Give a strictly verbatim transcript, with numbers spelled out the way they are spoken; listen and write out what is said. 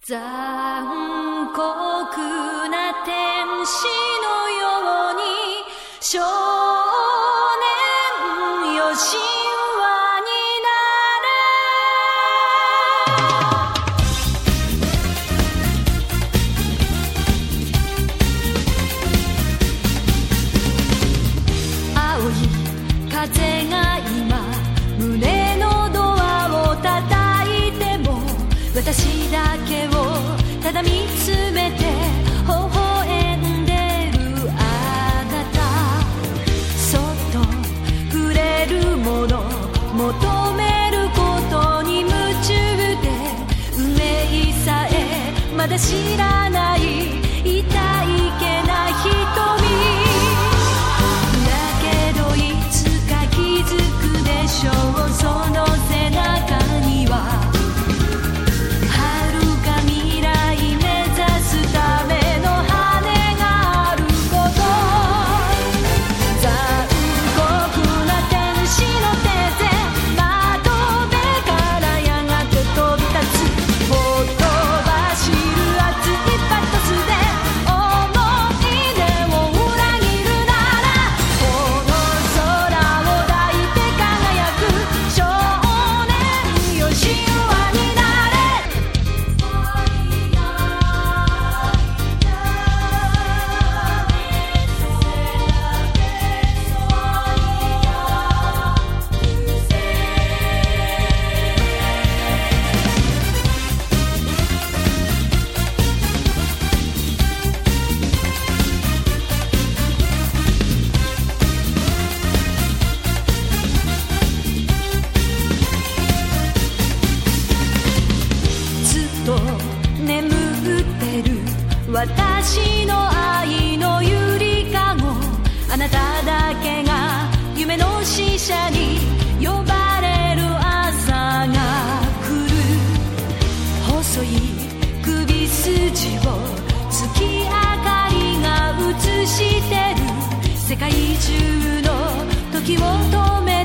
残酷な天使のように少年よ神話になれ。青い風が今胸のドアを叩いても私だけをただ見つめて微笑んでるあなた、そっと触れるもの求めることに夢中で運命さえまだ知らない痛いけな瞳だけどいつか気づくでしょう、その背中には私の愛のゆりかご、あなただけが夢の使者に呼ばれる朝が来る。細い首筋を月明かりが映してる、世界中の時を止め